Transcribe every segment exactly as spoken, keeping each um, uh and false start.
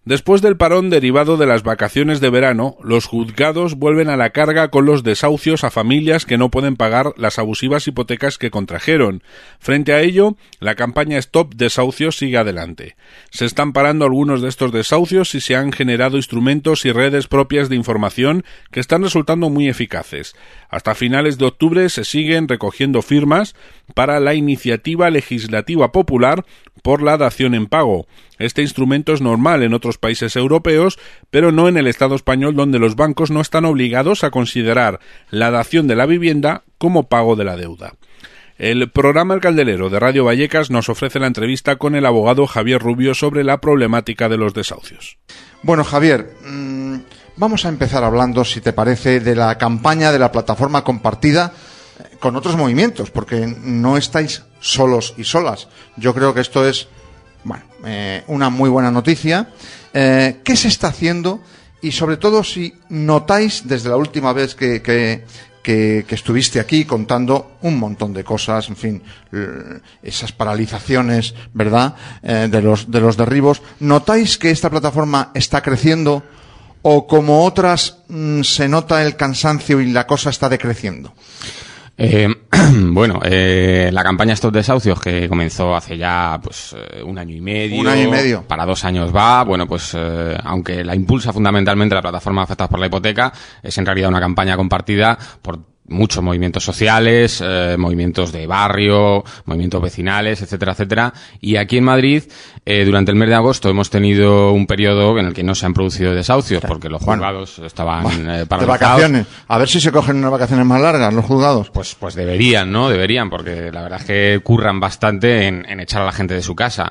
Después del parón derivado de las vacaciones de verano, los juzgados vuelven a la carga con los desahucios a familias que no pueden pagar las abusivas hipotecas que contrajeron. Frente a ello, la campaña Stop Desahucios sigue adelante. Se están parando algunos de estos desahucios y se han generado instrumentos y redes propias de información que están resultando muy eficaces. Hasta finales de octubre se siguen recogiendo firmas para la iniciativa legislativa popular por la dación en pago. Este instrumento es normal en otros países europeos, pero no en el Estado español, donde los bancos no están obligados a considerar la dación de la vivienda como pago de la deuda. El programa El Candelero de Radio Vallecas nos ofrece la entrevista con el abogado Javier Rubio sobre la problemática de los desahucios. Bueno, Javier, mmm, vamos a empezar hablando, si te parece, de la campaña de la plataforma compartida con otros movimientos, porque no estáis solos y solas. Yo creo que esto es, bueno, eh, una muy buena noticia. Eh, ¿Qué se está haciendo? Y sobre todo si notáis desde la última vez que, que, que, que estuviste aquí contando un montón de cosas, en fin, esas paralizaciones, ¿verdad?, eh, de los, de los derribos. ¿Notáis que esta plataforma está creciendo o como otras mmm, se nota el cansancio y la cosa está decreciendo? Eh, bueno, eh, la campaña Stop Desahucios, que comenzó hace ya pues eh, un año y medio, un año y medio, para dos años va, bueno, pues eh, aunque la impulsa fundamentalmente la plataforma Afectados por la Hipoteca, es en realidad una campaña compartida por muchos movimientos sociales, eh, movimientos de barrio, movimientos vecinales, etcétera, etcétera. Y aquí en Madrid, eh, durante el mes de agosto hemos tenido un periodo en el que no se han producido desahucios, claro, porque los juzgados bueno, estaban bueno, eh, paralizados. De vacaciones. A ver si se cogen unas vacaciones más largas los juzgados. Pues, pues deberían, ¿no? Deberían, porque la verdad es que curran bastante en, en echar a la gente de su casa.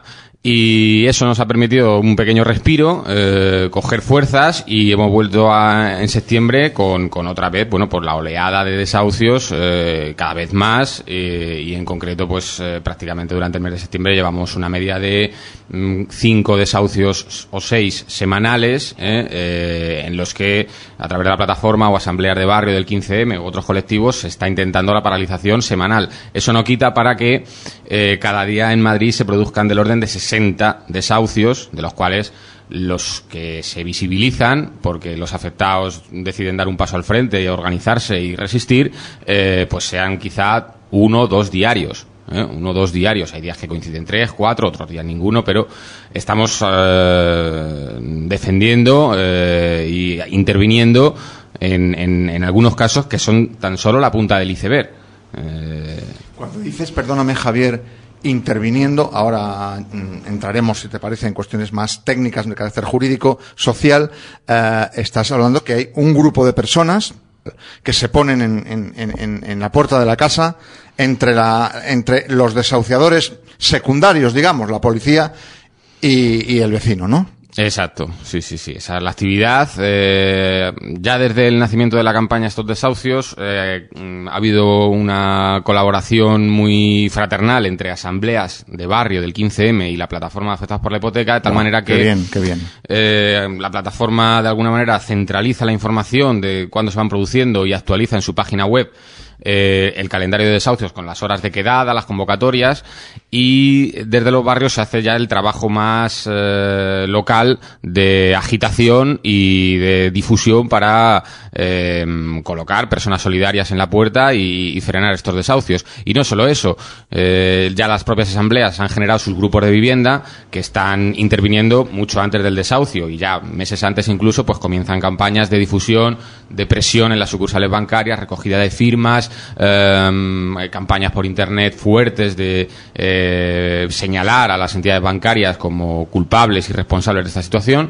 Y eso nos ha permitido un pequeño respiro, eh, coger fuerzas, y hemos vuelto a, en septiembre con, con otra vez, bueno, por la oleada de desahucios, eh, cada vez más, eh, y en concreto, pues eh, prácticamente durante el mes de septiembre llevamos una media de mm, cinco desahucios o seis semanales, eh, eh, en los que a través de la plataforma o asambleas de barrio del quince eme u otros colectivos se está intentando la paralización semanal. Eso no quita para que eh, cada día en Madrid se produzcan del orden de sesenta desahucios, de los cuales los que se visibilizan, porque los afectados deciden dar un paso al frente y organizarse y resistir, eh, pues sean quizá uno o dos diarios. ¿eh? Uno o dos diarios. Hay días que coinciden tres, cuatro, otros días ninguno, pero estamos eh, defendiendo eh, y interviniendo en, en, en algunos casos que son tan solo la punta del iceberg. Eh... Cuando dices, perdóname, Javier, interviniendo, ahora mm, entraremos, si te parece, en cuestiones más técnicas de carácter jurídico, social, eh, estás hablando que hay un grupo de personas que se ponen en, en, en, en la puerta de la casa entre, la, entre los desahuciadores secundarios, digamos, la policía y, y el vecino, ¿no? Exacto, sí, sí, sí. Esa es la actividad. Eh, ya desde el nacimiento de la campaña Estos Desahucios eh, ha habido una colaboración muy fraternal entre asambleas de barrio del quince eme y la plataforma Afectados por la Hipoteca, de tal oh, manera que qué bien, qué bien. Eh, la plataforma de alguna manera centraliza la información de cuándo se van produciendo y actualiza en su página web Eh, el calendario de desahucios con las horas de quedada, las convocatorias, y desde los barrios se hace ya el trabajo más eh, local de agitación y de difusión para eh, colocar personas solidarias en la puerta y, y frenar estos desahucios. Y no solo eso, eh, ya las propias asambleas han generado sus grupos de vivienda que están interviniendo mucho antes del desahucio, y ya meses antes incluso pues comienzan campañas de difusión, de presión en las sucursales bancarias, recogida de firmas, Eh, campañas por internet fuertes de eh, señalar a las entidades bancarias como culpables y responsables de esta situación.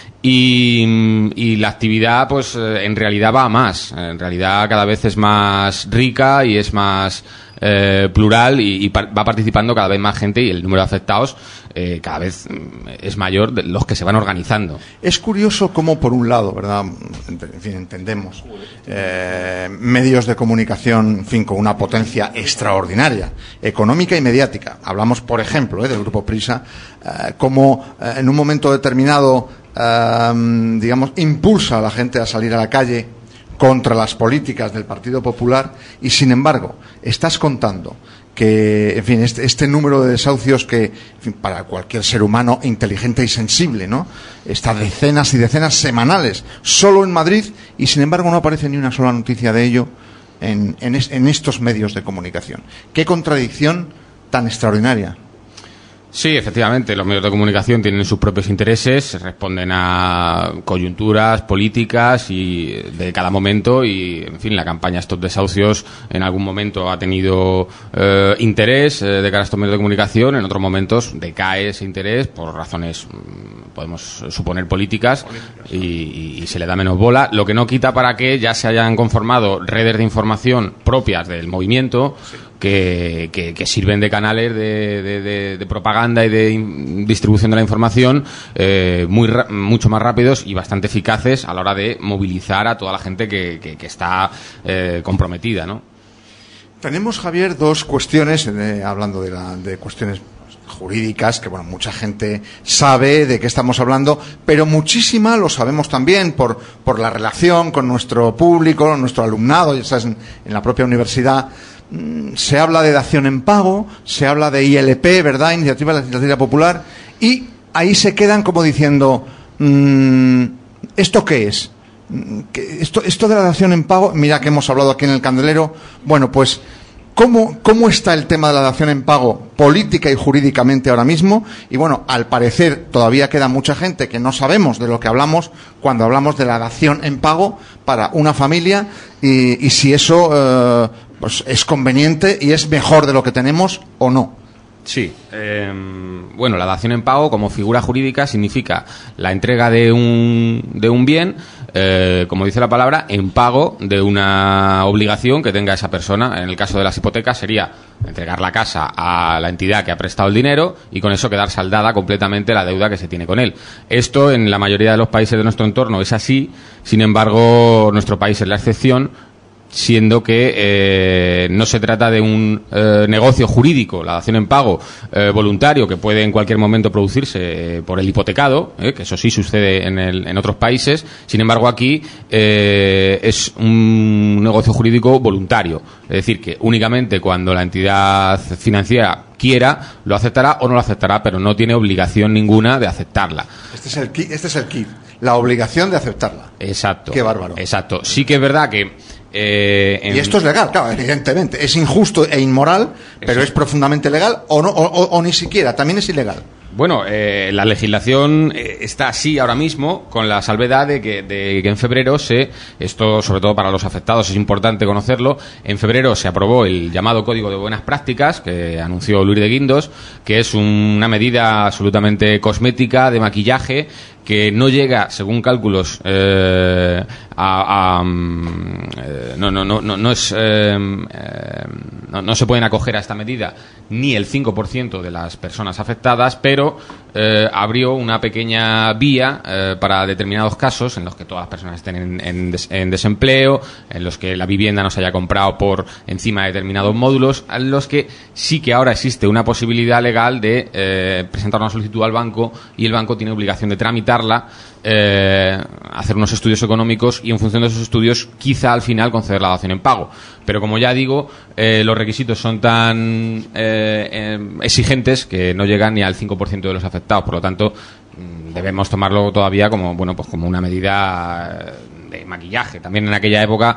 Y, y la actividad, pues, en realidad va a más. En realidad cada vez es más rica y es más eh, plural, y, y pa- va participando cada vez más gente, y el número de afectados eh, cada vez es mayor de los que se van organizando. Es curioso cómo, por un lado, ¿verdad?, en fin, entendemos eh, medios de comunicación, en fin, con una potencia extraordinaria, económica y mediática. Hablamos, por ejemplo, eh, del Grupo Prisa, eh, cómo eh, en un momento determinado, eh, digamos, impulsa a la gente a salir a la calle contra las políticas del Partido Popular, y sin embargo estás contando que, en fin, este, este número de desahucios que, en fin, para cualquier ser humano inteligente y sensible, ¿no? Está decenas y decenas semanales, solo en Madrid, y sin embargo no aparece ni una sola noticia de ello en, en, es, en estos medios de comunicación. ¡Qué contradicción tan extraordinaria! Sí, efectivamente, los medios de comunicación tienen sus propios intereses, responden a coyunturas políticas y de cada momento y, en fin, la campaña Stop Desahucios en algún momento ha tenido eh, interés eh, de cara a estos medios de comunicación, en otros momentos decae ese interés por razones, podemos suponer, políticas y, y se le da menos bola, lo que no quita para que ya se hayan conformado redes de información propias del movimiento, sí. Que, que, que sirven de canales de, de, de, de propaganda y de in, distribución de la información eh, muy mucho más rápidos y bastante eficaces a la hora de movilizar a toda la gente que, que, que está eh, comprometida, ¿no? Tenemos, Javier, dos cuestiones, eh, hablando de, la, de cuestiones jurídicas, que bueno, mucha gente sabe de qué estamos hablando, pero muchísima lo sabemos también por, por la relación con nuestro público, nuestro alumnado, ya sabes, en, en la propia universidad. Se habla de dación en pago, se habla de I L P, ¿verdad? Iniciativa Legislativa Popular, y ahí se quedan como diciendo, mmm, ¿esto qué es? Esto, esto de la dación en pago, mira que hemos hablado aquí en el Candelero, bueno, pues, ¿cómo, cómo está el tema de la dación en pago política y jurídicamente ahora mismo? Y bueno, al parecer todavía queda mucha gente que no sabemos de lo que hablamos cuando hablamos de la dación en pago para una familia y, y si eso... Eh, pues es conveniente y es mejor de lo que tenemos o no. Sí. Eh, bueno, la dación en pago como figura jurídica significa la entrega de un, de un bien, eh, como dice la palabra, en pago de una obligación que tenga esa persona. En el caso de las hipotecas sería entregar la casa a la entidad que ha prestado el dinero y con eso quedar saldada completamente la deuda que se tiene con él. Esto en la mayoría de los países de nuestro entorno es así, sin embargo nuestro país es la excepción, siendo que eh, no se trata de un eh, negocio jurídico, la dación en pago eh, voluntario que puede en cualquier momento producirse eh, por el hipotecado, eh, que eso sí sucede en, el, en otros países. Sin embargo, aquí eh, es un negocio jurídico voluntario, es decir, que únicamente cuando la entidad financiera quiera, lo aceptará o no lo aceptará, pero no tiene obligación ninguna de aceptarla. Este es el kit, este es el kit, la obligación de aceptarla. Exacto. Qué bárbaro. Exacto. Sí que es verdad que Eh, en... Y esto es legal, claro, evidentemente. Es injusto e inmoral, pero es profundamente legal o, no, o, o, o ni siquiera, también es ilegal. Bueno, eh, la legislación eh, está así ahora mismo, con la salvedad de que, de que en febrero se, esto sobre todo para los afectados es importante conocerlo, en febrero se aprobó el llamado Código de Buenas Prácticas, que anunció Luis de Guindos, que es un, una medida absolutamente cosmética, de maquillaje, que no llega, según cálculos, eh, a, a eh, no, no, no, no, no es eh, eh, no, no se pueden acoger a esta medida ni el cinco por ciento de las personas afectadas, pero eh, abrió una pequeña vía eh, para determinados casos en los que todas las personas estén en, en, des, en desempleo, en los que la vivienda no se haya comprado por encima de determinados módulos, en los que sí que ahora existe una posibilidad legal de eh, presentar una solicitud al banco y el banco tiene obligación de tramitar Eh, hacer unos estudios económicos y en función de esos estudios quizá al final conceder la dación en pago, pero como ya digo eh, los requisitos son tan eh, eh, exigentes que no llegan ni al cinco por ciento de los afectados, por lo tanto debemos tomarlo todavía como bueno pues como una medida de maquillaje. También en aquella época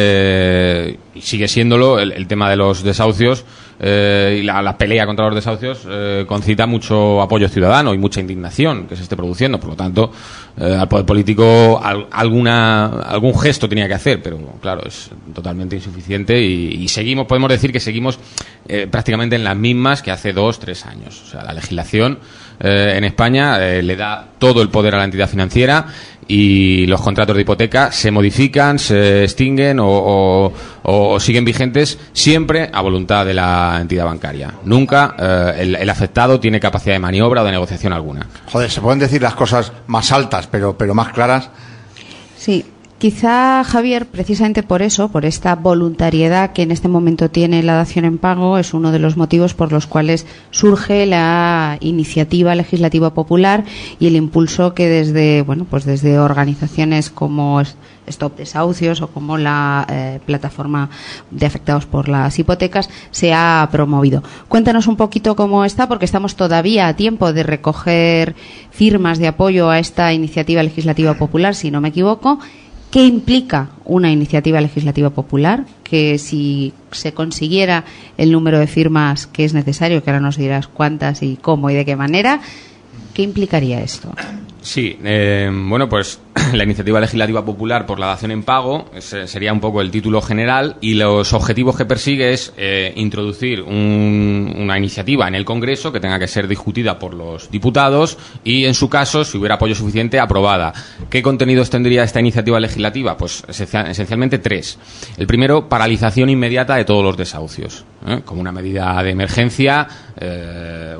eh, y sigue siéndolo el, el tema de los desahucios eh, y la, la pelea contra los desahucios eh, concita mucho apoyo ciudadano y mucha indignación que se esté produciendo, por lo tanto eh, al poder político al, alguna algún gesto tenía que hacer, pero claro, es totalmente insuficiente y, y seguimos, podemos decir que seguimos eh, prácticamente en las mismas que hace dos, tres años. O sea, la legislación eh, en España eh, le da todo el poder a la entidad financiera y los contratos de hipoteca se modifican, se extinguen o, o, o siguen vigentes siempre a voluntad de la entidad bancaria. Nunca eh, el, el afectado tiene capacidad de maniobra o de negociación alguna. Joder, se pueden decir las cosas más altas, pero, pero más claras. Sí, Quizá, Javier, precisamente por eso, por esta voluntariedad que en este momento tiene la dación en pago, es uno de los motivos por los cuales surge la iniciativa legislativa popular y el impulso que desde, bueno, pues desde organizaciones como Stop Desahucios o como la eh, plataforma de afectados por las hipotecas se ha promovido. Cuéntanos un poquito cómo está, porque estamos todavía a tiempo de recoger firmas de apoyo a esta iniciativa legislativa popular, si no me equivoco. ¿Qué implica una iniciativa legislativa popular? Que si se consiguiera el número de firmas que es necesario, que ahora nos dirás cuántas y cómo y de qué manera, ¿qué implicaría esto? Sí, eh, bueno, pues la iniciativa legislativa popular por la dación en pago ese sería un poco el título general, y los objetivos que persigue es eh, introducir un, una iniciativa en el Congreso que tenga que ser discutida por los diputados y, en su caso, si hubiera apoyo suficiente, aprobada. ¿Qué contenidos tendría esta iniciativa legislativa? Pues esencialmente tres. El primero, paralización inmediata de todos los desahucios, ¿eh? Como una medida de emergencia, eh,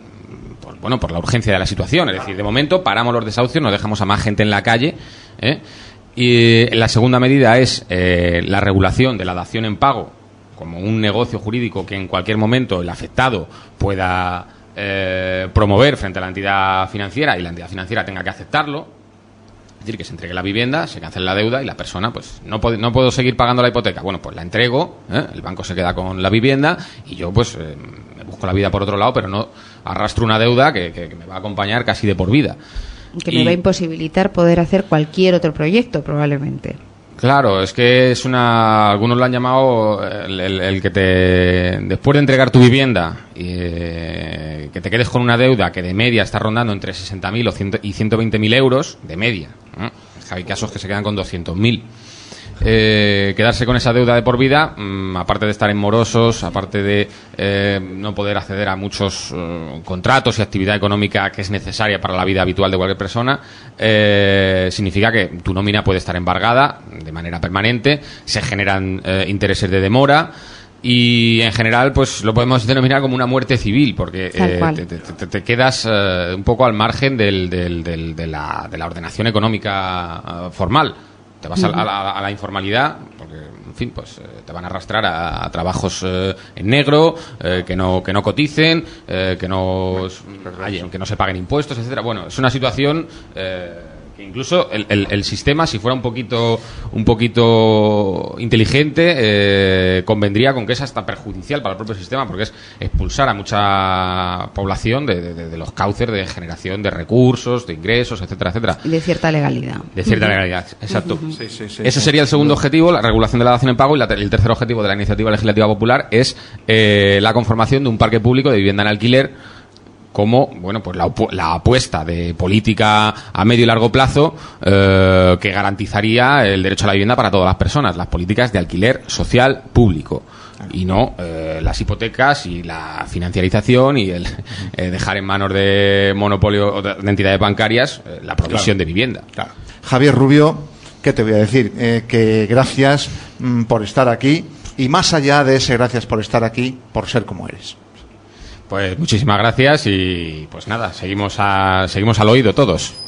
bueno, por la urgencia de la situación. Es decir, de momento paramos los desahucios, no dejamos a más gente en la calle, ¿eh? Y la segunda medida es eh, la regulación de la dación en pago como un negocio jurídico que en cualquier momento el afectado pueda eh, promover frente a la entidad financiera y la entidad financiera tenga que aceptarlo. Es decir, que se entregue la vivienda, se cancele la deuda y la persona, pues, no, puede, no puedo seguir pagando la hipoteca. Bueno, pues la entrego, ¿eh? El banco se queda con la vivienda y yo, pues, eh, me busco la vida por otro lado, pero no arrastro una deuda que, que, que me va a acompañar casi de por vida. Que y, me va a imposibilitar poder hacer cualquier otro proyecto, probablemente. Claro, es que es una... Algunos lo han llamado el, el, el que te... Después de entregar tu vivienda y eh, que te quedes con una deuda que de media está rondando entre sesenta mil y ciento veinte mil euros, de media. ¿eh? Hay casos que se quedan con doscientos mil. Eh, quedarse con esa deuda de por vida, mmm, aparte de estar en morosos, aparte de eh, no poder acceder a muchos eh, contratos y actividad económica que es necesaria para la vida habitual de cualquier persona, eh, significa que tu nómina puede estar embargada de manera permanente, se generan eh, intereses de demora. Y en general, pues lo podemos denominar como una muerte civil, porque eh, te, te, te quedas eh, un poco al margen del, del, del, de, la, de la ordenación económica uh, formal. Te vas a, a, la, a la informalidad, porque, en fin, pues eh, te van a arrastrar a, a trabajos eh, en negro, eh, que no que no coticen, eh, que no hay, que no se paguen impuestos, etcétera. Bueno, es una situación eh, que incluso el, el, el sistema, si fuera un poquito un poquito inteligente, eh, convendría con que es hasta perjudicial para el propio sistema, porque es expulsar a mucha población de, de, de los cauces de generación de recursos, de ingresos, etcétera, etcétera. De cierta legalidad. De cierta uh-huh. legalidad, exacto. Uh-huh. Sí, sí, sí, Ese sí. sería el segundo objetivo, la regulación de la dación en pago, y la, el tercer objetivo de la iniciativa legislativa popular es eh, la conformación de un parque público de vivienda en alquiler, como, bueno, pues la, la apuesta de política a medio y largo plazo eh, que garantizaría el derecho a la vivienda para todas las personas, las políticas de alquiler social público, y no eh, las hipotecas y la financiarización y el eh, dejar en manos de monopolio o de, de entidades bancarias eh, la provisión claro. de vivienda. Claro. Javier Rubio, ¿qué te voy a decir? Eh, que gracias mm, por estar aquí, y más allá de ese gracias por estar aquí, por ser como eres. Pues muchísimas gracias y pues nada, seguimos a, seguimos al oído todos.